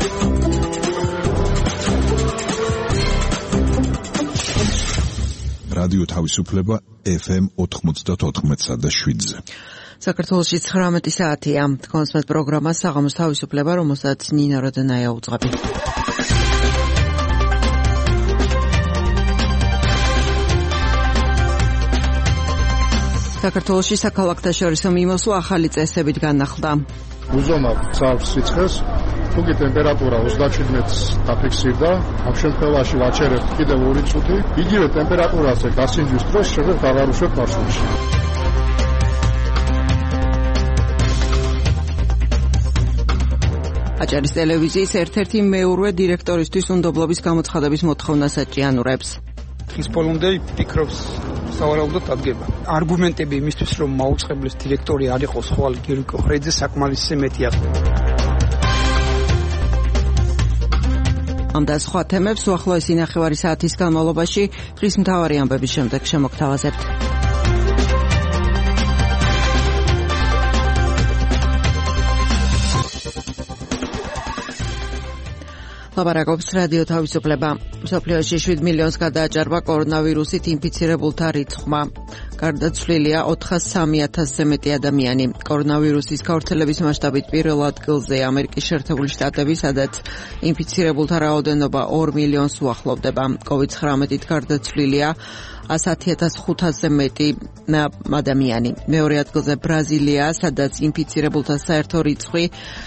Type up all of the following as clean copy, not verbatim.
რადიო თავისუფლება FM 94.7-ზე. საქართველოში 19 საათია. კონსმეთ პროგრამა საღამოს თავისუფლება, რომელსაც ნინა როდენაია უძღვები. საქართველოში საქალაქთაშორისო მიმოსვლა ახალი წესებით განახლდა. უზომა ცალს სიცხეს თუკი ტემპერატურა 37-ს დაფიქსირდა, ამ შემთხვევაში ვაჩერებთ კიდევ 2 წუთი, იგივე ტემპერატურაზე გასინჯვის დროს შეგვიძლია დავარუშვებთ მარშრუტში. აჭარის ტელევიზიის ერთ-ერთი მეურვე დირექტორისთვის უნდობლობის გამოცხადების მოთხოვნას აჭიანურებს. ის ბოლომდე ფიქრობს სავარაუდოდ ადგება. არგუმენტები იმისთვის, რომ მაუწყებლის დირექტორი არ იყოს ხვალ გიორგი კოხრეიძე საკმარისზე მეტია. ამ და სხვა თემებს უახლოესი ნახევარი საათის განმავლობაში დღის მთავარი ამბების შემდეგ შემოგთავაზებთ. ლაპარაკობს რადიო თავისუფლება. მსოფლიოში 7 მილიონს გადააჭარბა კორონავირუსით ინფიცირებულთა რიცხვმა. გარდაცვლილია 403,000-ზე მეტი ადამიანი. კორონავირუსის გავრცელების მასშტაბით პირველ ადგილზე ამერიკის შეერთებული შტატები, სადაც ინფიცირებულთა რაოდენობა 2 მილიონს უახლოვდება. COVID-19-ით გარდაცვლილია 110,500-ზე მეტი ადამიანი. მეორე ადგილზე ბრაზილია, სადაც ინფიცირებულთა საერთო რიცხვი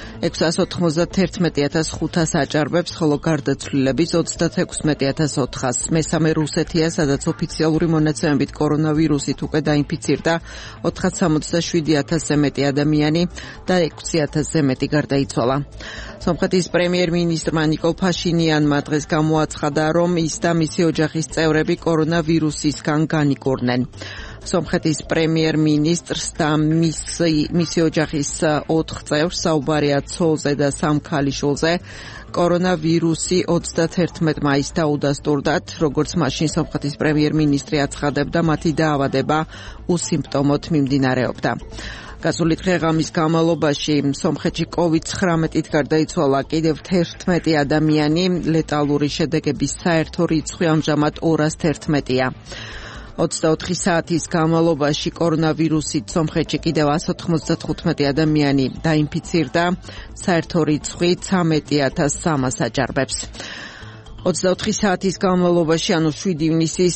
691,500 აჭარბებს, ხოლო გარდაცვლილების 36,400. მესამე რუსეთია, სადაც ოფიციალური მონაცემებით კორონავირუსით უკვე დაინფიცირდა 467,000-ზე მეტი ადამიანი და 6,000-ზე მეტი გარდაიცვალა. სომხეთის პრემიერ-მინისტრმა ნიკოლ ფაშინიანმა დღეს გამოაცხადა, რომ ის და მისი ოჯახის წევრები კორონავირუსისგან განიკურნენ. სომხეთის პრემიერ-მინისტრს და მისი ოჯახის 4 წევრს, საუბარია ცოლზე და 3 ქალიშვილზე, კორონავირუსი 31 მაისს დაუდასტურდათ, როგორც მაშინ სომხეთის პრემიერ-მინისტრი აცხადებდა, მათი დაავადება უსიმპტომოდ მიმდინარეობდა. გასული დღე-ღამის განმავლობაში სომხეთში COVID-19-ით გარდაიცვალა კიდევ 11 ადამიანი, ლეტალური შედეგების საერთო რიცხვი ამჟამად 211-ია. 24 საათის განმავლობაში კორონავირუსით სომხეთში კიდევ 195 ადამიანი დაინფიცირდა, საერთო რიცხვი 13,300 აჭარბებს. 24 საათის განმავლობაში, ანუ 7 ივნისის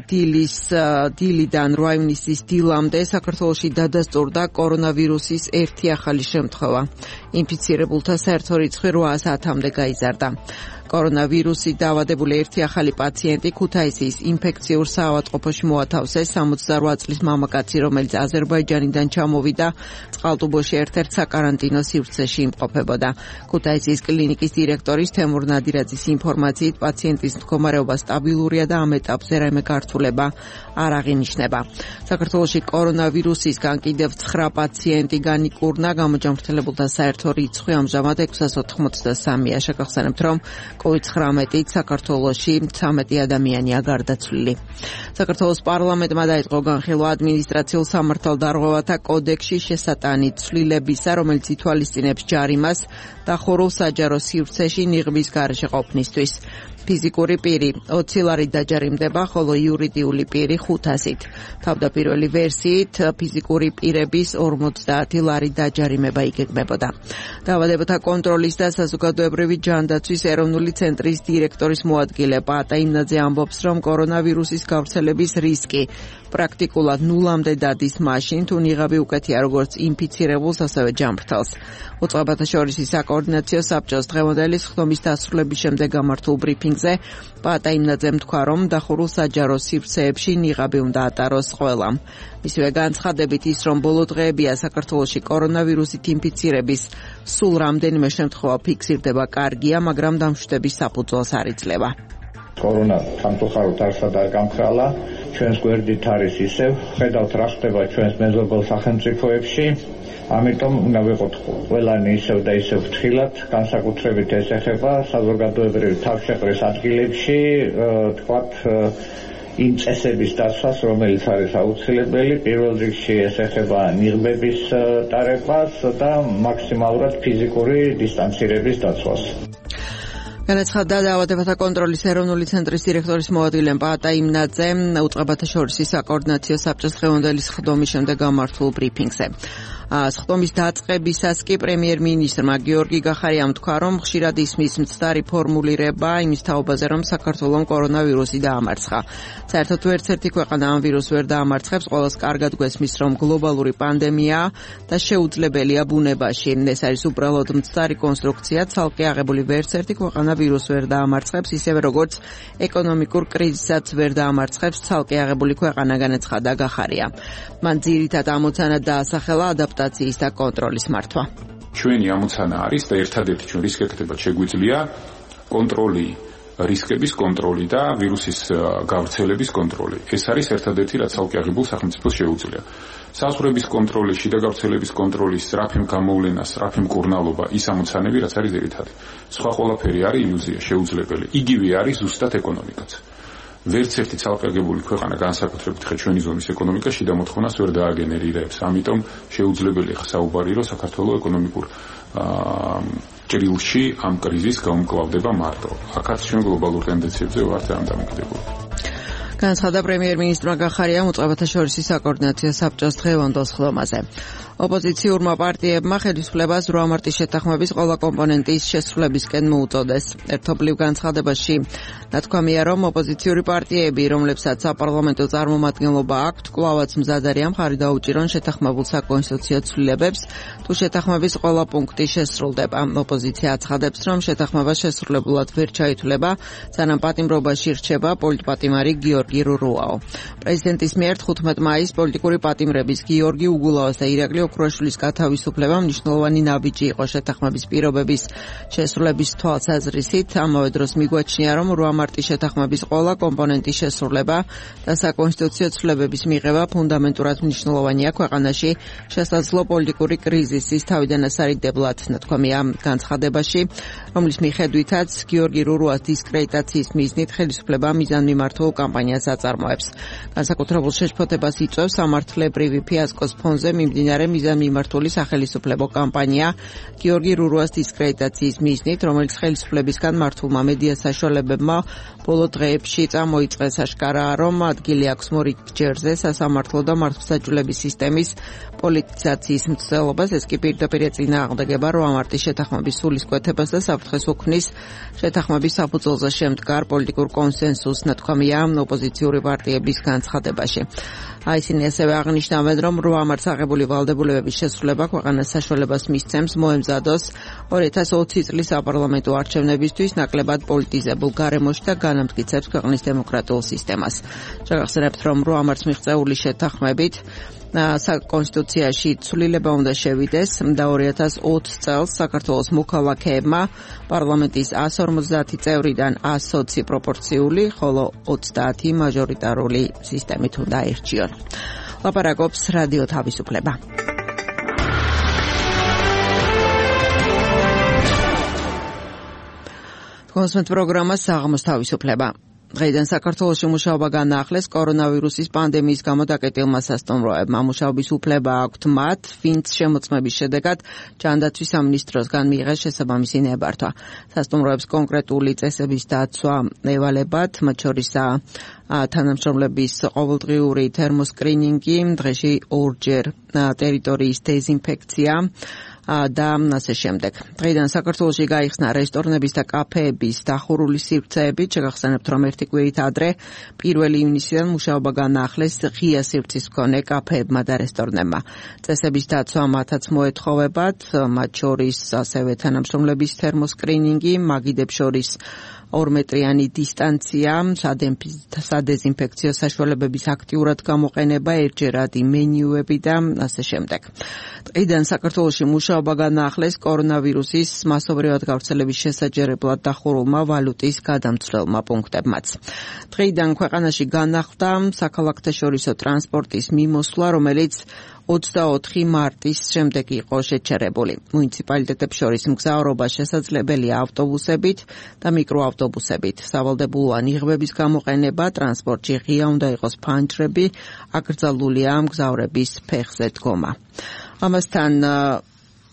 დილიდან 8 ივნისის დილამდე საქართველოში დადასტურდა კორონავირუსის ერთი ახალი შემთხვევა. ინფიცირებულთა საერთო რიცხვი 800-მდე გაიზარდა. კორონავირუსით დაავადებული ერთი ახალი პაციენტი ქუთაისის ინფექციურ საავადმყოფოში მოათავსეს. 68 წლის მამაკაცი, რომელიც აზერბაიჯანიდან ჩამოვიდა, წყალტუბოში ერთ-ერთ საკარანტინო სივრცეში იმყოფებოდა. ქუთაისის კლინიკის დირექტორის თემურ ნადირაძის ინფორმაციით, პაციენტის მდგომარეობა სტაბილურია და ამ ეტაპზე რაიმე გართულება არ აღინიშნება. საქართველოში კორონავირუსისგან კიდევ 9 პაციენტი განიკურნა, გამოჯანმრთელებულთა საერთო რიცხვი ამჟამად 683-ია. შეგახსენებთ, რომ COVID-19-ით საქართველოში 13 ადამიანია გარდაცვლილი. საქართველოს პარლამენტმა დაიწყო განხილვა ადმინისტრაციულ სამართალდარღვევათა კოდექსში შესატანი ცვლილებისა, რომელიც ითვალისწინებს ჯარიმას დახურულ საჯარო სივრცეში ნიღბის გარეშე ყოფნისთვის. ფიზიკური პირი 20 ლარით დაჯარიმდება, ხოლო იურიდიული პირი 500-ით. თავდაპირველი ვერსიით ფიზიკური პირების 50 ლარით დაჯარიმება იგეგმებოდა. დაავადებათა კონტროლის და საზოგადოებრივი ჯანდაცვის ეროვნული ცენტრის დირექტორის მოადგილე პაატა იმნაძე ამბობს, რომ კორონავირუსის გავრცელების რისკი პრაქტიკულად ნულამდე დადის მაშინ, თუ ნიღაბი უკეთია როგორც ინფიცირებულს, ასევე ჯანმრთელს. უწყებათა შორის საკოორდინაციო საბჭოს დღევანდელი სხდომის დასრულების შემდეგ გამართულ ბრიფინგზე პაატა იმნაძემ თქვა, რომ დახურულ საჯარო სივრცეებში ნიღაბი უნდა ატაროს ყველამ. მისივე განცხადებით ის, რომ ბოლო დღეებია საქართველოში კორონავირუსით ინფიცირების სულ რამდენიმე შემთხვევა ფიქსირდება, კარგია, მაგრამ დამშვიდების საფუძველს არ იძლევა. კორონა სამწუხაროდ არსად არ გამხრალა, ჩვენს გვერდით არის ისევ, ხედავთ რა ხდება ჩვენს მეზობელ სახელმწიფოებში. ამიტომ უნდა ვიყოთ ყველანი ისევ და ისევ ფრთხილად, განსაკუთრებით ეს ეხება საზოგადოებრივი თავშეყრის ადგილებში, თქვათ იმ წესების დაცვას, რომელიც არის აუცილებელი. პირველ რიგში ეს ეხება ნიღბების ტარებას და მაქსიმალურად ფიზიკური დისტანცირების დაცვას. განაცხადა დაავადებათა კონტროლის ეროვნული ცენტრის დირექტორის მოადგილე პაატა იმნაძე უწყებათა შორის საკოორდინაციო საბჭოს დღევანდელი სხდომის შემდეგ გამართულ ბრიფინგზე. სხდომის დაწყებისას კი პრემიერ-მინისტრმა გიორგი გახარიამ თქვა, რომ ხშირად ისმის მცდარი ფორმულირება იმის თაობაზე, რომ საქართველოს კორონავირუსი დაამარცხა. საერთოდ ერთ-ერთი ქვეყანა ამ ვირუსს ვერ დაამარცხებს, ყველას კარგად გვესმის, რომ გლობალური პანდემიაა და შეუძლებელია ბუნებაში. ეს არის უბრალოდ მცდარი კონსტრუქცია, ცალკე აღებული ერთ-ერთი ქვეყანა ვირუსს ვერ დაამარცხებს, ისევე როგორც ეკონომიკურ კრიზისაც ვერ დაამარცხებს ცალკე აღებული ქვეყანა, განაცხადა გახარია. მან ძირითად ამოცანად დაასახელა ადაპტაციის და კონტროლის მართვა. ჩვენი ამოცანა არის და ერთადერთი ჩვენ რისკებად შეგვიძლია კონტროლი, რისკების კონტროლი და ვირუსის გავრცელების კონტროლი. ეს არის ერთადერთი, რაც ცალკე აღებულ სახელმწიფოს შეუძლია. საზღვრების კონტროლი, შიდა გავრცელების კონტროლი, სწრაფი გამოვლენა, სწრაფი მკურნალობა, ის ამოცანები, რაც არის ძირითადი. სხვა ყველაფერი არის ილუზია, შეუძლებელი. იგივე არის ზუსტად ეკონომიკაც. ვერც ერთი ცალკე აღებული ქვეყანა განსაკუთრებით ხე ჩვენი ზონის ეკონომიკა შიდა მოთხოვნას ვერ დააგენერირებს. ამიტომ შეუძლებელია საუბარი, რომ საქართველოს ეკონომიკურ ჭრილში ამ კრიზისს გაუმკლავდება მარტო. აქაც ჩვენ გლობალურ ტენდენციებზე ვართ ამ დამოკიდებული. განაცხადა პრემიერ-მინისტრმა გახარიამ უწყებათა შორის საკოორდინაციო საბჭოს დღევანდელ სხდომაზე. ოპოზიციურმა პარტიებმა ხელისუფლებას 8 მარტის შეთანხმების ყველა კომპონენტის შესრულებისკენ მოუწოდეს. ერთობლივ განცხადებაში ნათქვამია, რომ ოპოზიციური პარტიები, რომლებსაც საპარლამენტო წარმომადგენლობა აქვთ, კვლავაც მზად არიან მხარი დაუჭირონ შეთანხმებულ საკონსტიტუციო ცვლილებებს, თუ შეთანხმების ყველა პუნქტი შესრულდება. ოპოზიცია აცხადებს, რომ შეთანხმება შესრულებულად ვერ ჩაითვლება, სანამ პატიმრობაში რჩება პოლიტპატიმარი გიორგი რურუაო. პრეზიდენტის მიერ 15 მაისს პოლიტიკური პატიმრების გიორგი უგულავას და ირაკლი ოქროაშვილის გათავისუფლება მნიშვნელოვანი ნაბიჯი იყო შეთანხმების პირობების შესრულების თვალსაზრისით. ამავე დროს მიგვაჩნია, რომ 8 მარტის შეთანხმების ყველა კომპონენტის შესრულება და საკონსტიტუციო ცვლილებების მიღება ფუნდამენტურად მნიშვნელოვანია ქვეყანაში შესაძლო პოლიტიკური კრიზისის თავიდან ასარიდებლად, ნათქვამია განცხადებაში, რომლის მიხედვითაც გიორგი რურუას დისკრედიტაციის მიზნით ხელისუფლება მიზანმიმართულ კამპანიას აწარმოებს. განსაკუთრებულ შეშფოთებას იწვევს სამართლებრივი ფიასკოს ფონზე მიმდინარე მიზანმიმართული სახელისუფლებო კამპანია გიორგი რურუას დისკრედიტაციის მიზნით, რომელიც ხელისუფლებისგან მართულმა მედია საშუალებებმა ბოლო დღეებში წამოიწყეს. აშკარაა, რომ ადგილი აქვს მორიგჯერზე სასამართლო და მართლმსაჯულების სისტემის პოლიტიზაციის მცდელობას. ეს კი პირდაპირ წინააღმდეგება 8 მარტის შეთანხმების სულისკვეთებას და საფრთხეს უქმნის შეთანხმების საფუძველზე შემდგარ პოლიტიკურ კონსენსუსს, ნათქვამია ოპოზიციური პარტიების განცხადებაში. ისინი ასევე აღნიშნავენ, რომ 8 მარტს აღებული ვალდებულებების შესრულება ქვეყანას საშუალებას მისცემს მოემზადოს 2020 წლის საპარლამენტო არჩევნებისთვის ნაკლებად პოლიტიზებულ გარემოში და განამტკიცებს ქვეყნის დემოკრატიულ სისტემას. შეგახსენებთ, რომ 8 მარტს მიღწეული შეთანხმებით საკონსტიტუციაში ცვლილება უნდა შევიდეს და 2020 წელს საქართველოს მოქალაქეებმა პარლამენტის 150 წევრიდან 120 პროპორციული, ხოლო 30 მაჟორიტარული სისტემით უნდა აირჩიონ. ლაპარაკობს რადიო თავისუფლება. კონსმეთ პროგრამა საღამოს თავისუფლება. დღეიდან საქართველოში მუშაობა განაახლეს კორონავირუსის პანდემიის გამო დაკეტილმა სასტუმროებმა. მუშაობის უფლება აქვთ მათ, ვინც შემოწმების შედეგად ჯანდაცვის სამინისტროსგან მიიღეს შესაბამისი ნებართვა. სასტუმროებს კონკრეტული წესების დაცვა ევალებათ, მათ შორისაა თანამშრომლების ყოველდღიური თერმოსკრინინგი, დღეში 2 ჯერ ტერიტორიის დეზინფექცია და ასე შემდეგ. დღეიდან საქართველოში გაიხსნა რესტორნების და კაფეების დახურული სივრცეები. შეგახსენებთ, რომ ერთი კვირით ადრე 1 ივნისიდან მუშაობა განაახლეს ღია სივრცის მქონე კაფეებმა და რესტორნებმა. წესების დაცვა მათაც მოეთხოვებათ, მათ შორის ასევე თანამშრომლების თერმოსკრინინგი, მაგიდებს შორის 2 მეტრიანი დისტანცია, სადეზინფექციო საშუალებების აქტიურად გამოყენება, ერთჯერადი მენიუები და ასე შემდეგ. დღეიდან საქართველოში მუშაობა განაახლეს კორონავირუსის მასობრივად გავრცელების შესაჯერებლად დახურულმა ვალუტის გადამცვლელმა პუნქტებმაც. დღეიდან ქვეყანაში განახლდა საქალაქთაშორისო ტრანსპორტის მიმოსვლა, რომელიც 24 მარტის შემდეგ იყო შეჩერებული. მუნიციპალიტეტებს შორის მგზავრობა შესაძლებელია ავტობუსებით და მიკროავტობუსებით. სავალდებულოა ნიღბების გამოყენება, ტრანსპორტში ღია უნდა იყოს ფანჯრები, აკრძალულია მგზავრების ფეხზე დგომა. ამასთან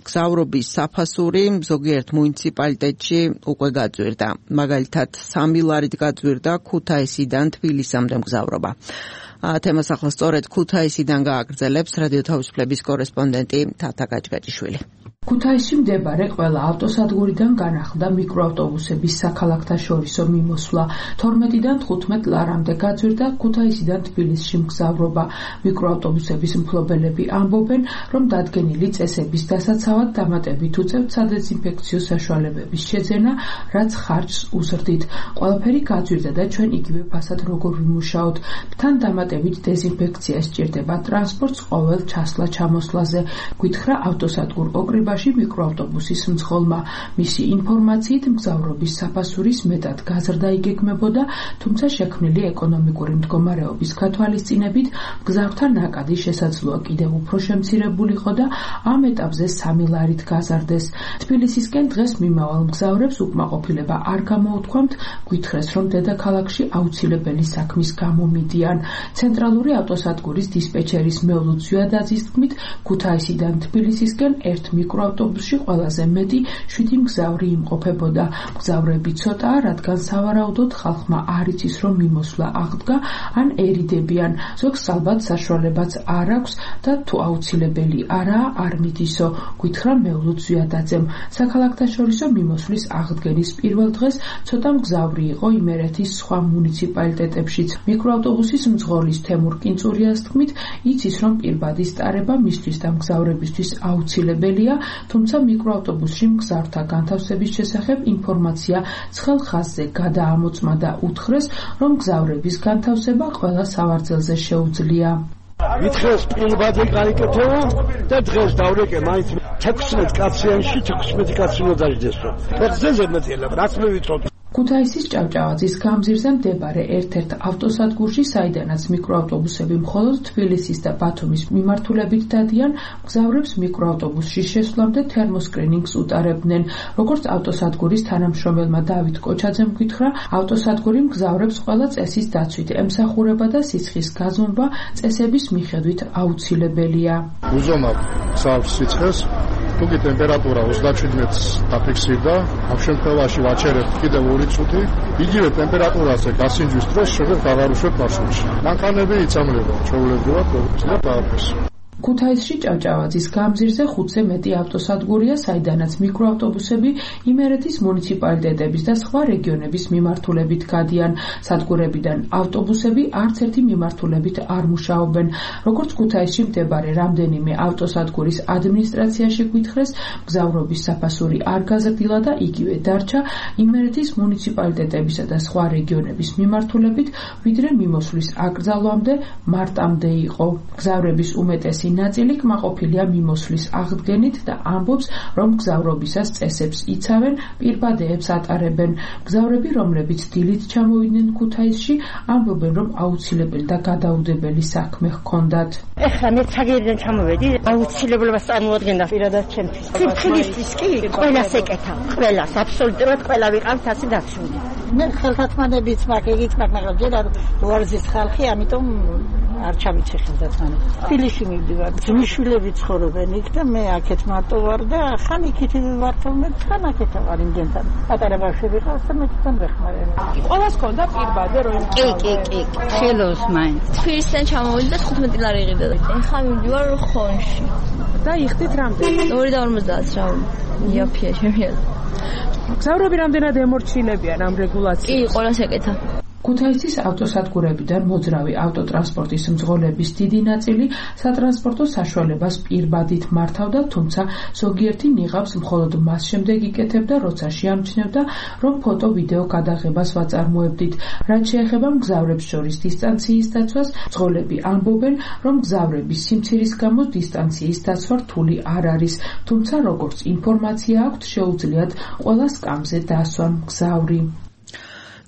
მგზავრობის საფასური ზოგიერთ მუნიციპალიტეტში უკვე გაძვირდა. მაგალითად, 3 ლარით გაძვირდა ქუთაისიდან თბილისამდე მგზავრობა. თემას ახლა სწორედ ქუთაისიდან გააგრძელებს რადიო თავისუფლების კორესპონდენტი თათა გაჭგაჭიშვილი. ქუთაისში მდებარე ყველა ავტოსადგურიდან განახლდა მიკროავტობუსების საქალაქთაშორისო მიმოსვლა. 12-დან 15 ლარამდე გაძვირდა ქუთაისიდან თბილისში მგზავრობა. მიკროავტობუსების მფლობელები ამბობენ, რომ დადგენილი წესების დასაცავად დამატებით უწევთ სადეზინფექციო საშუალებების შეძენა, რაც ხარჯს უზრდით. ყველაფერი გაძვირდა და ჩვენ იგივე ფასად როგორ ვიმუშაოთ. თან დამატებით დეზინფექცია სჭირდება ტრანსპორტს ყოველ ჩასვლა-ჩამოსვლაზე, გვითხრა ავტოსადგურ ოკრიბაში მიკროავტობუსის მძღოლმა. მისი ინფორმაციით მგზავრობის საფასურის მეტად გაზრდა იგეგმებოდა, თუმცა შექმნილი ეკონომიკური მდგომარეობის გათვალისწინებით მგზავრთა ნაკადი შესაძლოა კიდევ უფრო შემცირებულიყო და ამ ეტაპზე 3 ლარით გაზარდეს. თბილისისკენ დღეს მიმავალ მგზავრებს უკმაყოფილება არ გამოუთქვამთ, გვითხრეს, რომ დედაქალაქში აუცილებელი საქმის გამო მიდიან. ცენტრალური ავტოსადგურის დისპეჩერის მეულუც ზვიადაძის თქმით, ქუთაისიდან თბილისისკენ ერთ მიკროავტობუსში ყველაზე მეტი 7 მგზავრი იმყოფებოდა. მგზავრები ცოტაა, რადგან სავარაუდოდ ხალხმა არ იცის, რომ მიმოსვლა აღდგა, ან ერიდებიან. ზოგს ალბათ საშუალებაც არ აქვს და თუ აუცილებელი არაა, არ მიდისო, გვითხრა მეულუც ზვიადაძემ. საქალაქთაშორისო მიმოსვლის აღდგენის პირველ დღეს ცოტა მგზავრი იყო იმერეთის სხვა მუნიციპალიტეტებშიც. მიკროავტობუსის მძღოლის თემურ კინწურიას თქმით, იცის, რომ პირბადის ტარება მისთვის და მგზავრებისთვის აუცილებელია, თუმცა მიკროავტობუსში მგზავრთა განთავსების შესახებ ინფორმაცია ცხელ ხაზზე გადაამოწმა და უთხრეს, რომ მგზავრების განთავსება ყველა სავარძელზე შეუძლია. ვითხრეს პირბადი გაიკეთება და დღეს დავრეკე მაინც 16 კაციანში 16 კაცი უნდა დაждესო. ეხზე მეტილა, რაც მე ვიტყოდ. ქუთაისის ჭავჭავაძის გამზირზე მდებარე ერთ-ერთ ავტოსადგურში, საიდანაც მიკროავტობუსები მხოლოდ თბილისის და ბათუმის მიმართულებით დადიან, მგზავრებს მიკროავტობუსში შესვლამდე თერმოსკრინინგს უტარებდნენ. როგორც ავტოსადგურის თანამშრომელმა დავით კოჩაძემ გითხრა, ავტოსადგური მგზავრებს ყველა წესის დაცვით ემსახურება და სიცხის გაზომვა წესების მიხედვით აუცილებელია. უზომავ გზავრს სიცხეს, თუკი ტემპერატურა 37-ს დაფიქსირდა, ამ შემთხვევაში ვაჩერებთ კიდევ 2 წუთი, იგივე ტემპერატურაზე გასინჯვის დროს შეგერთ აღარ უშვებთ მარშრუტში. მანქანები იცამლება, ჩვეულებრივად და დააფრეს. ქუთაისში ჭავჭავაძის გამზირზე 5-ზე მეტი ავტოსადგურია, საიდანაც მიკროავტობუსები იმერეთის მუნიციპალიტეტების და სხვა რეგიონების მიმართულებით გადიან. სადგურებიდან ავტობუსები არც ერთი მიმართულებით არ მუშაობენ. როგორც ქუთაისში მდებარე რამდენიმე ავტოსადგურის ადმინისტრაციაში გვითხრეს, მგზავრობის საფასური არ გაზრდილა და იგივე დარჩა იმერეთის მუნიციპალიტეტებისა და სხვა რეგიონების მიმართულებით, ვიდრე მიმოსვლის აკრძალვამდე მარტამდე იყო. მგზავრების უმეტესი ნაწილი კმაყოფილია მიმოსვლის აღდგენით და ამბობს, რომ მგზავრობისას წესებს იცავენ, პირბადეებს ატარებენ. მგზავრები, რომლებიც დილით ჩამოვიდნენ ქუთაისში, ამბობენ, რომ აუცილებელი და გადაუდებელი საქმე ჰქონდათ. ეხლა მე ცაგერიდან ჩამოვედი, აუცილებლობას წარმოადგენდა პირადად ჩემთვის. თბილისის კი ყველას ეკეთა, ყველას, აბსოლუტურად ყველა ვიყავს ასე დაცული. მე ხელთათმანებიც მაქვს, ეგიც მაქვს, მაგრამ ჯერ არ უარზის ხალხი, ამიტომ არ ჩავიცე ხელთათმანები. თბილისში მივდივარ, ძმისშვილები ცხოვრობენ იქ და მე აქეთ მარტო ვარ და ხან იქით ვართოვმე, ხან აქეთ ვარ იმგენთან. პატარა ბავშვები ყავს და მე თვითონ ვეხმარებ. ყველას ქონდა პირბადე რომ კი, ხელოს მაინც. თბილისიდან ჩამოვიდი და 15 ლარი იყიდა. ეხლა მივდივარ ხონში. და იხდით რამდენი? 2.50 რა. იაფია შემიძლია. მგზავრები რამდენად ემორჩილებიან ამ რეგულაციას? კი, ყველას ეკეთა. ქუთაისის ავტოსადგურებიდან მოძრავი ავტოტრანსპორტის მძღოლების დიდი ნაწილი სატრანსპორტო საშუალებას პირბადით მართავდა, თუმცა ზოგიერთი ნიღაბს მხოლოდ მას შემდეგ იკეთებდა, როცა შეამჩნევდა, რომ ფოტო-ვიდეო გადაღებას ვაწარმოებდით. რაც შეეხება მგზავრებს შორის დისტანციის დაცვას, მძღოლები ამბობენ, რომ მგზავრების სიმცირის გამო დისტანციის დაცვა რთული არ არის, თუმცა როგორც ინფორმაცია აქვთ, შეუძლიათ ყველა სკამზე დასვან მგზავრი.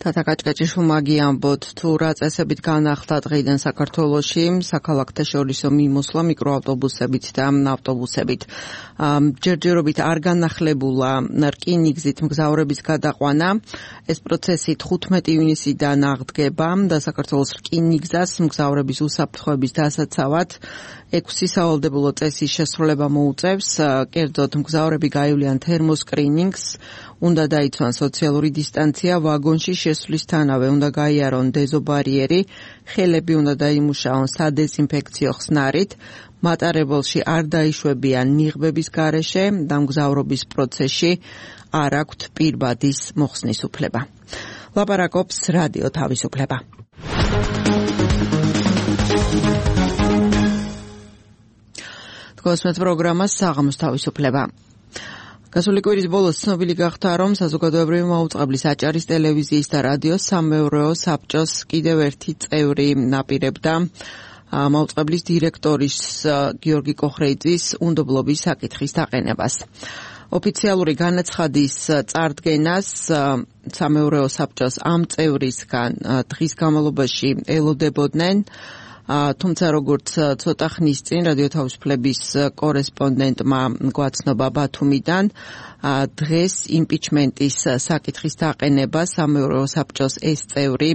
თათა კაჭკაჭიშვილმა გიამბოთ თუ რა წესებით განახლდა დღეიდან საქართველოში საქალაქთა შორისო მიმოსვლა მიკროავტობუსებით და ავტობუსებით. ჯერჯერობით არ განახლებულა რკინიგზით მგზავრების გადაყვანა. ეს პროცესი 15 ივნისიდან აღდგება და საქართველოს რკინიგზას მგზავრების უსაფრთხოების დასაცავად 6 სავალდებულო წესის შესრულება მოუწევს. კერძოდ მგზავრები გაივლიან თერმოსკრინინგს, უნდა დაიცვან სოციალური დისტანცია, ვაგონში შესვლისთანავე უნდა გაიარონ დეზობარიერი, ხელები უნდა დაიმუშაონ სადეზინფექციო ხსნარით, მატარებელში არ დაიშვებიან ნიღბების გარეშე და მგზავრობის პროცესში არ აქვთ პირბადის მოხსნის უფლება. ლაპარაკობს რადიო თავისუფლება. გოსმეთ პროგრამას საღამოს თავისუფლება. გასული კვირის ბოლოს ცნობილი გახდა, რომ საზოგადოებრივი მაუწყებლის აჭარის ტელევიზიის და რადიოს სამეურვეო საბჭოს კიდევ ერთი წევრი ნაპირებდა მაუწყებლის დირექტორის გიორგი კოხრეიძის უნდობლობის საკითხის დაყენებას. ოფიციალური განაცხადის წარდგენას სამეურვეო საბჭოს ამ წევრისგან დღის განმავლობაში ელოდებოდნენ. თუმცა როგორც ცოტა ხნის წინ რადიო თავისუფლების კორესპონდენტმა გვაცნობა ბათუმიდან, დღეს იმპიჩმენტის საკითხის დაყენება სამეურვეო საბჭოს ეს წევრი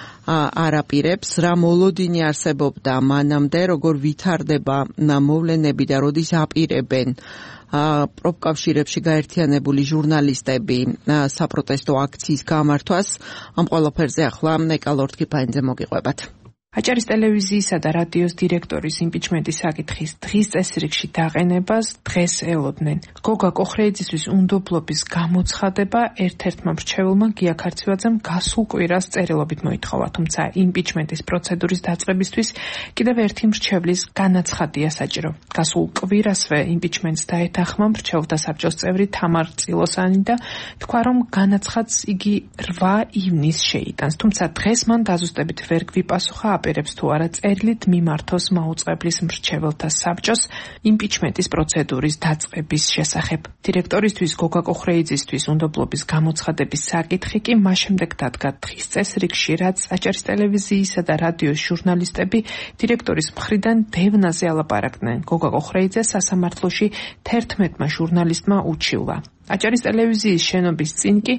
არ აპირებს, რა მოლოდინი არსებობდა მანამდე, როგორ ვითარდება მოვლენები და როდის აპირებენ პროფკავშირებში გაერთიანებული ჟურნალისტები საპროტესტო აქციის გამართვას. ამ ყველაფერზე ახლა ნეკალორთქიფაინძე მოგიყვებათ. აჭარის ტელევიზიისა და რადიოს დირექტორის იმპიჩმენტის საკითხის დღის წესრიგში დაყენებას დღეს ელოდნენ. გოგა კოხრეიძისთვის უნდობლობის გამოცხადება ერთ-ერთმა მრჩეველმა გია ქარცივაძემ გასულ კვირას წერილობით მოითხოვა, თუმცა იმპიჩმენტის პროცედურის დაწყებისთვის კიდევ ერთი მრჩევლის განაცხადია საჭირო. გასულ კვირასვე იმპიჩმენტს დაეთანხმა მრჩეველთა საბჭოს წევრი თამარ წილოსანი და თქვა, რომ განაცხადს იგი 8 ივნისს შეიტანს, თუმცა დღეს მან დაზუსტებით ვერ გვიპასუხა აპირებს თუ არა წერილით მიმართოს მაუწყებლის მრჩეველთა საბჭოს იმპიჩმენტის პროცედურის დაწყების შესახებ. დირექტორისთვის გოგა კოხრეიძისთვის უნდობლობის გამოცხადების საკითხი კი მაშინდელ დადგა დღის წესრიგში, რაც აჭარის ტელევიზიისა და რადიოს ჟურნალისტები დირექტორის მხრიდან დევნაზე ალაპარაკდნენ. გოგა კოხრეიძე სასამართლოში 11-მა ჟურნალისტმა უჩივლა. აჭარის ტელევიზიის შენობის წინ კი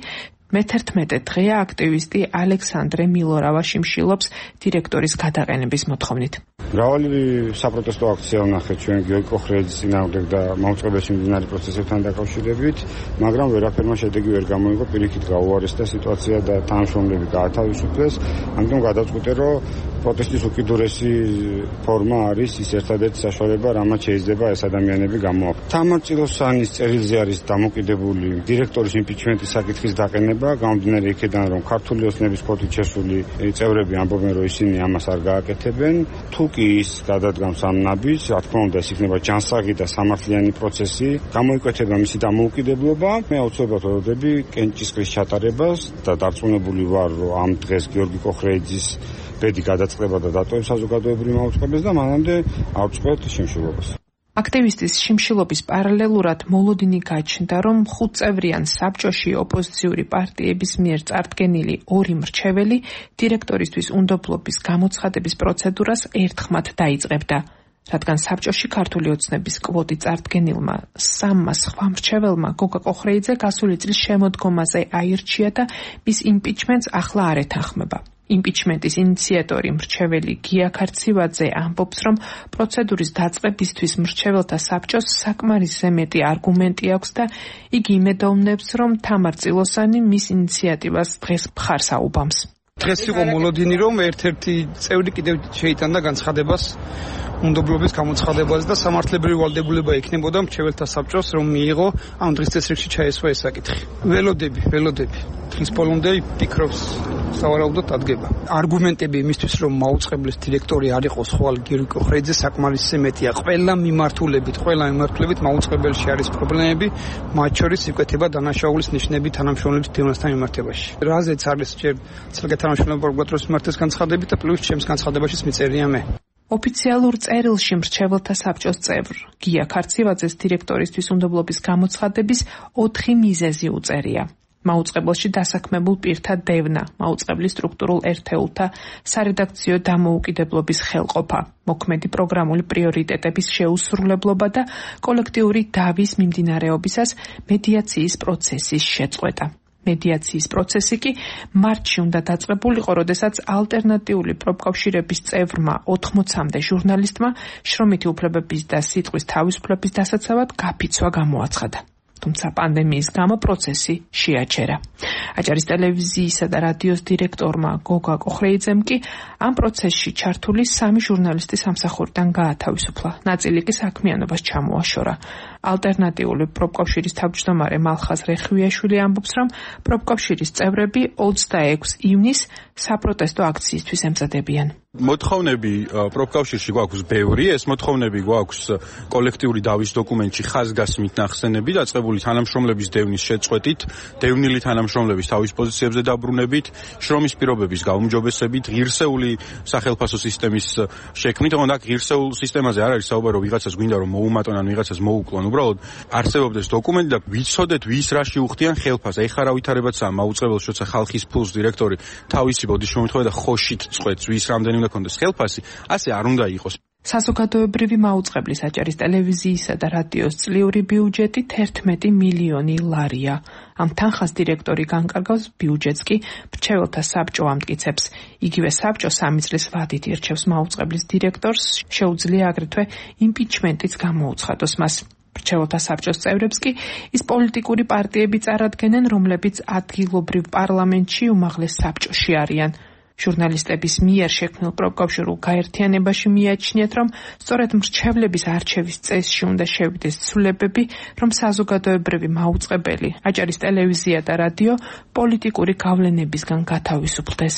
მე-11 დღეა აქტივისტი ალექსანდრე მილორავა შიმშილობს დირექტორის გადაყენების მოთხოვნით. მრავალი საპროტესტო აქცია ვნახეთ ჩვენ გიორგი კოხრეიძის წინააღმდეგ და მაუწყებელში მიმდინარე პროცესებთან დაკავშირებით, მაგრამ ვერაფერმა შედეგი ვერ გამოიღო, პირიქით გაუარესდა სიტუაცია და თანამშრომლები გაათავისუფლეს. ამიტომ გადავწყვიტე, რომ პროტესტის უკიდურესი ფორმა არის ის ერთადერთი საშუალება, რამაც შეიძლება ეს ადამიანები გამოაქვთ. თამარ წილოსანის წერილზე არის დამოკიდებული დირექტორის იმპიჩმენტის საკითხის დაყენება, გამომდინარე იქედან, რომ ქართული ოცნების ქოთით შესული წევრები ამბობენ, რომ ისინი ამას არ გააკეთებენ. თუ კი ის გადადგამს ამ ნაბიჯს, რა თქმა უნდა, ეს იქნება ჯანსაღი და სამართლიანი პროცესი, გამოიკვეთება მისი დამოუკიდებლობა. მე აუცილებლად ვველოდები კენჭისყრის ჩატარებას და დარწმუნებული ვარ, რომ ამ დღეს გიორგი კოხრეიძის ბედი გადაწყდება და დატოვებს საზოგადოებრივ მაუწყებელს და მანამდე ავწყოთ შიმშილობას. აქტივისტის შიმშილობის პარალელურად მოლოდინი გაჩნდა, რომ 5 წევრიან საბჭოში ოპოზიციური პარტიების მიერ წარდგენილი 2 მრჩეველი დირექტორისთვის უნდობლობის გამოცხადების პროცედურას ერთხმად დაიწყებდა. რადგან საბჭოში ქართული ოცნების კვოტი წარდგენილმა 3 სხვა მრჩეველმა გოგა კოხრეიძე გასული წლის შემოდგომაზე აირჩია და მის იმპიჩმენტს ახლა არ ეთანხმება. იმპიჩმენტის ინიციატორი მრჩეველი გია ქარცივაძე ამბობს, რომ პროცედურის დაწყებისთვის მრჩეველთა საბჭოს საკმარისზე მეტი არგუმენტი აქვს და იგი იმედოვნებს, რომ თამარ წილოსანი მის ინიციატივას დღეს მხარს აუბამს. დღეს იყო მოლოდინი, რომ ერთ-ერთი წევრი კიდევ შეიტანდა განცხადებას უნდობლობის გამოცხადებას და სამართლებრივი ვალდებულება იქნებოდა მრჩეველთა საბჭოს, რომ მიიღო ამ დღის წესრიგში ჩაესვა ეს საკითხი. ველოდები. დღის ბოლომდე ფიქრობს სავარაუდოდ დადგება. არგუმენტები იმისთვის, რომ მაუწყებლის დირექტორი არ იყოს ხვალ გიორგი კოხრეიძე, საკმარისზე მეტია. ყველა მიმართულებით მაუწყებელში არის პრობლემები, მათ შორის იკვეთება დანაშაულის ნიშნები თანამშრომლების დევნასთან მიმართებაში. რაზეც არის ჯერ ცალკე თანამშრომლობა პროკურატურის მიმართეს განცხადებით და პლუს ჩემს განცხადებაშიც მიწერია მე. ოფიციალურ წერილში მრჩეველთა საბჭოს წევრ გია ქარცივაძეს დირექტორისთვის უნდობლობის გამოცხადების 4 მიზეზი უწერია. მაუწყებელში დასაქმებულ პირთა დევნა, მაუწყებლის სტრუქტურულ ერთეულთა სარედაქციო დამოუკიდებლობის ხელყოფა, მოქმედი პროგრამული პრიორიტეტების შეუსრულებლობა და კოლექტიური დავის მიმდინარეობისას მედიაციის პროცესის შეწყვეტა. მედიაციის პროცესი კი მარტში უნდა დაწყებულიყო, როდესაც ალტერნატიული პროფკავშირების წევრმა 80-მდე ჟურნალისტმა შრომითი უფლებების და სიტყვის თავისუფლების დასაცავად გაფიცვა გამოაცხადა. თუმცა პანდემიის გამო პროცესი შეაჩერა. აჭარის ტელევიზიისა და რადიოს დირექტორმა გოგა კოხრეიძემ კი ამ პროცესში ჩართული 3 ჟურნალისტი სამსახურიდან გაათავისუფლა. ნაწილი კი საქმიანობას ჩამოაშორა. ალტერნატიული პროფკავშირის თავმჯდომარე მალხაზ რეხვიაშვილი ამბობს, რომ პროფკავშირის წევრები 26 ივნისს საპროტესტო აქციისთვის ემზადებიან. მოთხოვნები პროფკავშირში გვაქვს ბევრი, ეს მოთხოვნები გვაქვს კოლექტიური დავის დოკუმენტში ხაზგასმით ნახსენები, დაწყებული თანამშრომლების დევნის შეწყვეტით, დევნილი თანამშრომლების თავის პოზიციებზე დაბრუნებით, შრომის პირობების გაუმჯობესებით, ღირსეული სახელფასო სისტემის შექმნით, თუმცა ღირსეულ სისტემაზე არ არის საუბარი, რომ ვიღაცას გვინდა რომ მოუმატონ ან ვიღაცას მოუკლონ, უბრალოდ არსებობდეს დოკუმენტი და ვიცოდეთ ვის რაში უხდიან ხელფასს. აი ხარ ავითარებაცაა მაუწყებელს, როცა ხალხის ფულს დირექტორი თავისი ბოდიშ მომთხოვა და ხოშით წყვეტს, ვის რამდენი უნდა კონდეს ხელფასი, ასე არ უნდა იყოს. საზოგადოებრივი მაუწყებლის აჭარის ტელევიზიისა და რადიოს წლიური ბიუჯეტი 11 მილიონი ლარია. ამ თანხას დირექტორი განკარგავს, ბიუჯეტს კი მრჩეველთა საბჭო ამტკიცებს. იგივე საბჭო 3 წლის ვადით ირჩევს მაუწყებლის დირექტორს, შეუძლია აგრეთვე იმპიჩმენტიც გამოუცხადოს მას. მრჩეველთა საბჭოს წევრებს კი ის პოლიტიკური პარტიები წარადგენენ, რომლებიც ადგილობრივ პარლამენტში უმაღლეს საბჭოში არიან. ჟურნალისტების მიერ შექმნილ პროფკავშირულ გაერთიანებაში მიაჩნიათ, რომ სწორედ მრჩევლების არჩევის წესში უნდა შევიდეს ცვლილებები, რომ საზოგადოებრივი მაუწყებელი, აჭარის ტელევიზია და რადიო პოლიტიკური გავლენებისგან გათავისუფლდეს.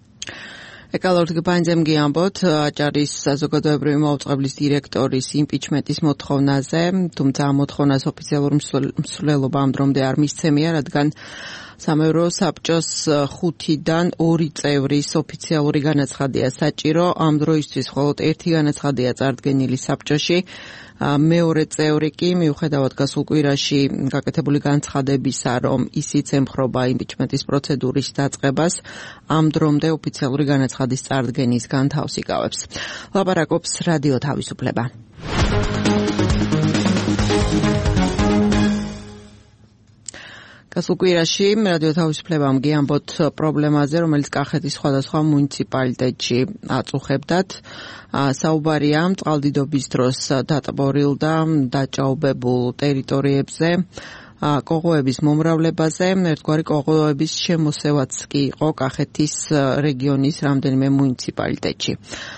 ეკალორდ გბანძემ გიამბოთ აჭარის საზოგადოებრივი მაუწყებლის დირექტორის იმპიჩმენტის მოთხოვნაზე, თუმცა ამ მოთხოვნას ოფიციალური მსვლელობა ამ დრომდე არ მისცემია, რადგან სამეურვეო საბჭოს 5-დან 2 წევრის ოფიციალური განაცხადია საჭირო. ამ დროისთვის მხოლოდ 1 განაცხადია წარდგენილი საბჭოში. მეორე წევრი კი მიუხედავად გასულ კვირაში გაკეთებული განცხადებისა, რომ ისიც ემხრობა იმპიჩმენტის პროცედურის დაწყებას, ამ დრომდე ოფიციალური განაცხადის წარდგენისგან თავს იკავებს. ლაპარაკობს რადიო თავისუფლება. გასულ კვირაში რადიო თავისუფლებამ გიამბოთ პრობლემაზე, რომელიც კახეთის სხვადასხვა მუნიციპალიტეტში აწუხებდათ. საუბარია წყალდიდობის დროს დატბორილ და დაჭაობებულ ტერიტორიებზე, კოღოების მომრავლებაზე, ერთგვარი კოღოების შემოსევაც კი იყო კახეთის რეგიონის რამდენიმე მუნიციპალიტეტში.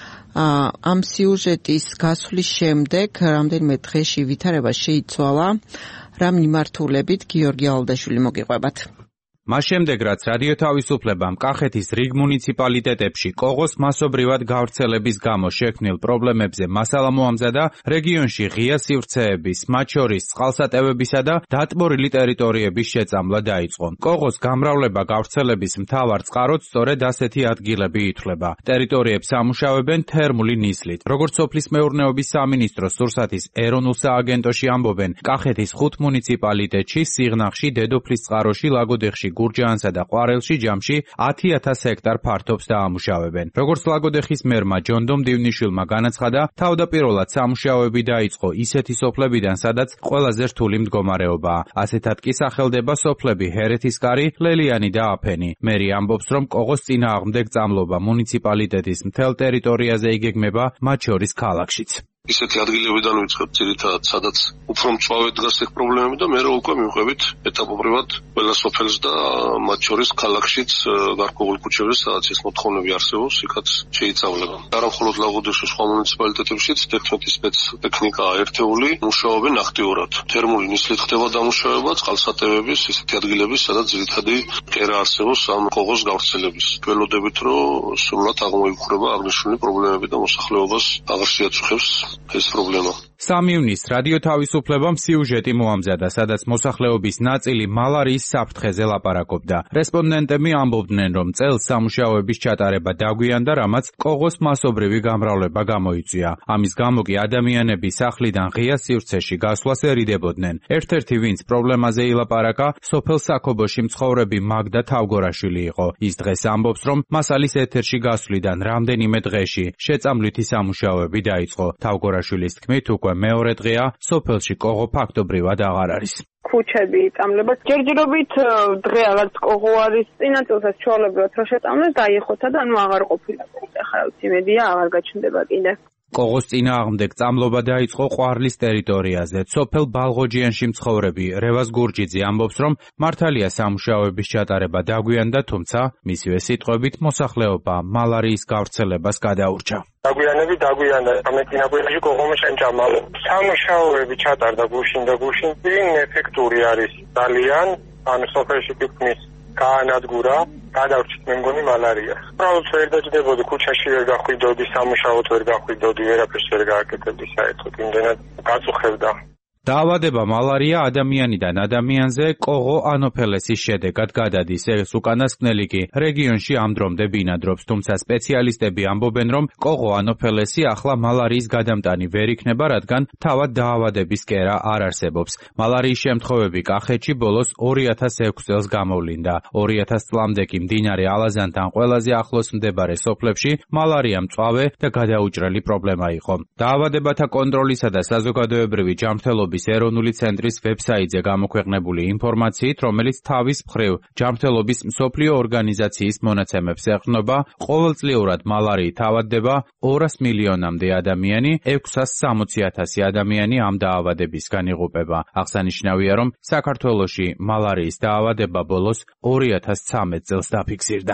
ამ სიუჟეტის გასვლის შემდეგ რამდენიმე დღეში ვითარება შეიცვალა. რა მიმართულებით გიორგი ალდაშვილი მოგიყვებათ. მას შემდეგ, რაც რადიო თავისუფლებამ კახეთის რიგ მუნიციპალიტეტებში კოღოს მასობრივად გავრცელების გამო შექმნილ პრობლემებზე მასალა მოამზადა, რეგიონში ღია სივრცეების, მათ შორის წყალსატევებისა და დატბორილი ტერიტორიების შეწამლა დაიწყო. კოღოს გამრავლება გავრცელების მთავარ წყაროდ სწორედ ასეთი ადგილები ითვლება. ტერიტორიებს ამუშავებენ თერმული ნისლით. როგორც სოფლის მეურნეობის სამინისტროს სურსათის ეროვნულ სააგენტოში ამბობენ, კახეთის 5 მუნიციპალიტეტში, სიღნაღში, დედოფლის წყაროში, ლაგოდეხში, გურჯაანსა და ყვარელში ჯამში 10,000 ჰექტარ ფართობს დაამუშავებენ. როგორც ლაგოდეხის მერმა ჯონდომ დივნიშვილმა განაცხადა, თავდაპირველად სამუშაოები დაიწყო ისეთი სოფლებიდან, სადაც ყველაზე რთული მდგომარეობაა. ასეთად კი სახელდება სოფლები ჰერეთისკარი, ლელიანი და აფენი. მერი ამბობს, რომ კოღოს წინააღმდეგ წამლობა მუნიციპალიტეტის მთელ ტერიტორიაზე იგეგმება, მათ შორის ქალაქშიც. ისეთი ადგილებიდან ვიწყებთ ძირითადად, სადაც უფრო მწვავე დგას ეგ პრობლემები და მე უკვე მივყვებით ეტაპობრივად ყველა სოფელს და მათ შორის ქალაქშიც გარკვეულ ქუჩებზე, სადაც ეს მოთხოვნები არსებობს, იქაც შეიცავლება. არა მხოლოდ ლაგოდეხში, სხვა მუნიციპალიტეტებშიც 11 სპეცტექნიკაა ერთეული, მუშაობენ აქტიურად. თერმული ნისლით ხდება დამუშავება, წყალსატევების ისეთი ადგილების, სადაც ძირითადი კერა არსებობს ამ კოღოს გავრცელების. ველოდებით, რომ სრულად აღმოიფხვრება აღნიშნული პრობლემები და მოსახლეობას აღარ შეაწუხებს ეს პრობლემა. 3 ივნისს რადიო თავისუფლებამ სიუჟეტი მოამზადა, სადაც მოსახლეობის ნაწილი მალარიის საფრთხეზე ლაპარაკობდა. რესპონდენტები ამბობდნენ, რომ წელს სამუშაოების ჩატარება დაგვიანდა, რამაც კოღოს მასობრივი გამრავლება გამოიწვია. ამის გამო კი ადამიანები სახლიდან ღია სივრცეში გასვლას ერიდებოდნენ. ერთ-ერთი, ვინც პრობლემაზე ილაპარაკა, სოფელ საქობოში მცხოვრები მაგდა თავგორაშვილი იყო. ის დღეს ამბობს, რომ მასალის ეთერში გასვლიდან რამდენიმე დღეში შეწამლითი სამუშაოები დაიწყო. თავგორაშვილის თქმით, უკვე მეორე დღეა სოფელში კოღო ფაქტობრივად აღარ არის. ქუჩები იწამლება. ჯერჯერობით დღეა კოღო არის, წინა წელსაც ჩვეულებრივად რო შეწამლეს დაიხოთა და აღარ ყოფილა. ახლა იმედია აღარ გაჩნდება კიდე. კოღოს წინააღმდეგ წამლობა დაიწყო ყვარლის ტერიტორიაზე. სოფელ ბალღოჯიანში მცხოვრები რევაზ გურჯიძე ამბობს, რომ მართალია სამუშაოების ჩატარება დაგვიანდა, თუმცა მისივე სიტყვებით მოსახლეობა მალარიის გავრცელებას გადაურჩა. დაგვიანდა. ამეტინაბუში კოღომი შეჭამალო. სამუშაოები ჩატარდა გუშინ და გუშინ ეფექტური არის ძალიან. ანუ სოფელში თითქმის გაანადგურა, გადავრჩით მე მგონი მალარია. უბრალოდ ვერ დაჯდებოდი, ქუჩაში ვერ გახვიდოდი, სამუშაოდ ვერ გახვიდოდი, ვერაფერს ვერ გააკეთებდი საერთოდ, იმდენად გაწუხებდა. დაავადება მალარია ადამიანიდან ადამიანზე კოღო ანოფელესის შედეგად გადადის. ეს უკანასკნელი კი რეგიონში ამ დრომდე ბინადრობს, თუმცა სპეციალისტები ამბობენ, რომ კოღო ანოფელესი ახლა მალარიის გადამტანი ვერ იქნება, რადგან თავად დაავადების კერა არ არსებობს. მალარიის შემთხვევები კახეთში ბოლოს 2006 წელს გამოვლინდა. 2000 წლამდე კი მდინარე ალაზანთან ყველაზე ახლოს მდებარე სოფლებში მალარია მწვავე და გადაუჭრელი პრობლემა იყო. დაავადებათა კონტროლისა და საზოგადოებრივი ჯანმრთელობის ეროვნული ცენტრის ვებსაიტზე გამოქვეყნებული ინფორმაციით, რომელიც თავის მხრივ ჯანმრთელობის მსოფლიო ორგანიზაციის მონაცემებს ეყრდნობა, ყოველწლიურად მალარიით ავადდება 200 მილიონამდე ადამიანი, 660,000 ადამიანი ამ დაავადებისგან იღუპება. აღსანიშნავია, რომ საქართველოში მალარიის დაავადება ბოლოს 2013 წელს დაფიქსირდა.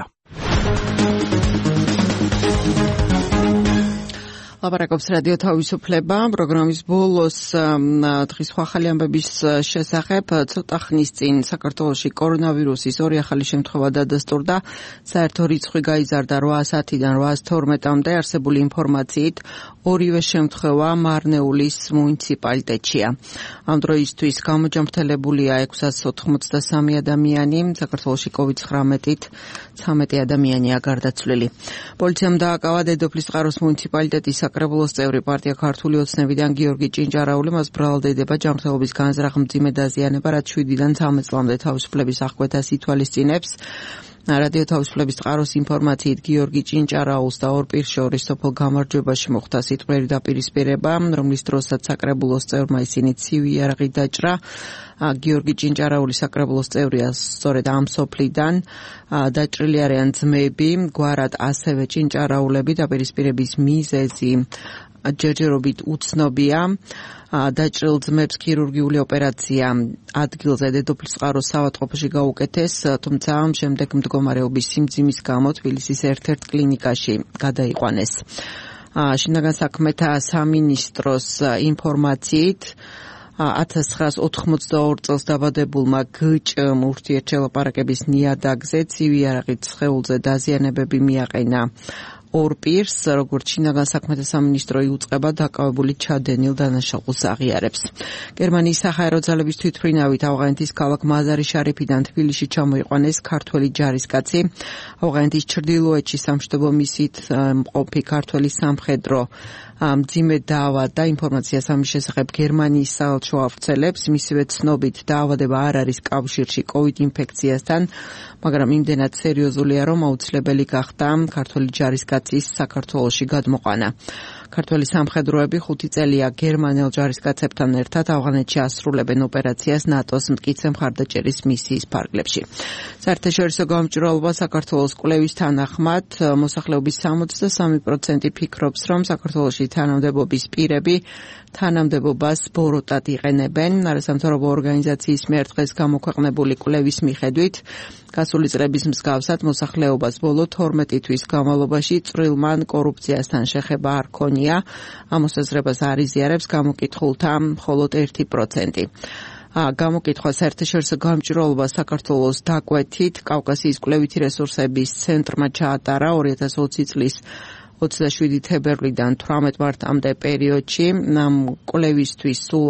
ლაპარაკობს რადიო თავისუფლება. პროგრამის ბოლოს დღის ახალი ამბების შესახებ ცოტა ხნის წინ საქართველოში კორონავირუსის 2 ახალი შემთხვევა დადასტურდა. საერთო რიცხვი გაიზარდა 810-დან 812-მდე. არსებული ინფორმაციით ორივე შემთხვევა მარნეულის მუნიციპალიტეტშია. ამ დროისთვის გამოჯანმრთელებულია 683 ადამიანი. საქართველოში COVID-19-ით 13 ადამიანია გარდაცვლილი. პოლიციამ დააკავა დედოფლის წყაროს მუნიციპალიტეტის საკრებულოს წევრი პარტია ქართული ოცნებიდან გიორგი ჭინჭარაული. მას ბრალდება ჯანმრთელობის განზრახ მძიმე დაზიანება, რაც 7-დან 13 წლამდე თავისუფლების აღკვეთას ითვალისწინებს. რადიო თავისუფლების წყაროს ინფორმაციით გიორგი ჭინჭარაულს და ორ პირს შორის სოფელ გამარჯვებაში მოხდა სიტყვიერი დაპირისპირება, რომლის დროსაც საკრებულოს წევრმა ისინი ცივი იარაღი დაჭრა. გიორგი ჭინჭარაული საკრებულოს წევრია სწორედ ამ სოფლიდან. დაჭრილი არიან ძმები, გვარად ასევე ჭინჭარაულები. დაპირისპირების მიზეზი ჯერჯერობით უცნობია. დაჭრილ ძმებს ქირურგიული ოპერაცია ადგილზე დედოფლის წყაროს საავადმყოფოში გაუკეთეს, თუმცა შემდეგ მდგომარეობის სიმძიმის გამო თბილისის ერთ-ერთ კლინიკაში გადაიყვანეს. შინაგან საქმეთა სამინისტროს ინფორმაციით 1982 წელს დაბადებულმა გ.ჭ.მ ურთიერთშელაპარაკების ნიადაგზე ცივი იარაღით სხეულზე დაზიანებები მიაყენა ორ პირს, როგორც შინაგან საქმეთა სამინისტრო იუწყება დაკავებული ჩადენილ დანაშაულს აღიარებს. გერმანიის საჰაერო ძალების თვითმფრინავით ავღანეთის ქალაქ მაზარი შარიფიდან თბილისში ჩამოიყვანეს ქართველი ჯარისკაცი. ავღანეთის ჩრდილოეთში სამშვიდობო მისიით მყოფი ქართველი სამხედრო მძიმე დაავადდა. ინფორმაციას ამის შესახებ გერმანიის საელჩო ავრცელებს. მისივე ცნობით დაავადება არ არის კავშირში COVID ინფექციასთან, მაგრამ იმდენად სერიოზულია, რომ აუცილებელი გახდა ქართველი ჯარისკაცის საქართველოში გადმოყვანა. ქართველი სამხედროები 5 წელია გერმანელ ჯარისკაცებთან ერთად ავღანეთში ასრულებენ ოპერაციას ნატოს მტკიცე მხარდაჭერის მისიის ფარგლებში. საერთაშორისო გამჭვირვალობა საქართველოს კვლევის თანახმად მოსახლეობის 63% ფიქრობს, რომ საქართველოში თანამდებობის პირები თანამდებობას ბოროტად იყენებენ. არასამთავრობო ორგანიზაციის მიერ დღეს გამოქვეყნებული კვლევის მიხედვით გასული წლების მსგავსად მოსახლეობას ბოლო 12 თვის განმავლობაში წვრილმან კორუფციასთან შეხება არ ქონია. ამ მოსაზრებას არ იზიარებს გამოკითხულთა მხოლოდ 1%. გამოკითხვა საერთაშორისო გამჭვირვალობა საქართველოს დაკვეთით კავკასიის კვლევითი რესურსების ცენტრმა ჩაატარა 2020 წლის 27 თებერვლიდან 18 მარტამდე პერიოდში ამ კვლევისთვის სულ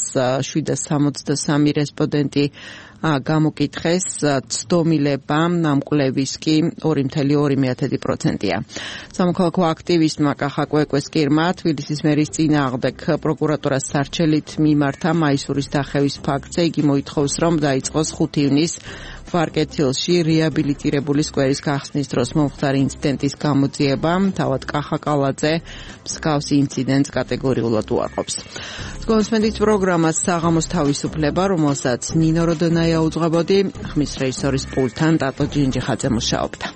1763 რესპონდენტი გამოკითხეს, ცდომილება ამ კვლევის კი 2.2%-ია. სამოქალაქო აქტივისტმა კახა კვეკვეს კირმა თბილისის მერის წინააღმდეგ პროკურატურას სარჩელით მიმართა მაისურის დახევის ფაქტზე. იგი მოითხოვს, რომ დაიწყოს 5 ივნისს ვარკეთილში რეაბილიტირებული სკვერის გახსნის დროს მომხდარი ინციდენტის გამოძიება. თავად კახა კალაძე მსგავს ინციდენტს კატეგორიულად უარყოფს. გონსმენდის პროგრამას საღამოს თავისუფლება, რომელსაც ნინო როდონაია უძღვებოდი, ხმის რეჟისორის პულტთან ტატო ჯინჯიხაძე მუშაობდა.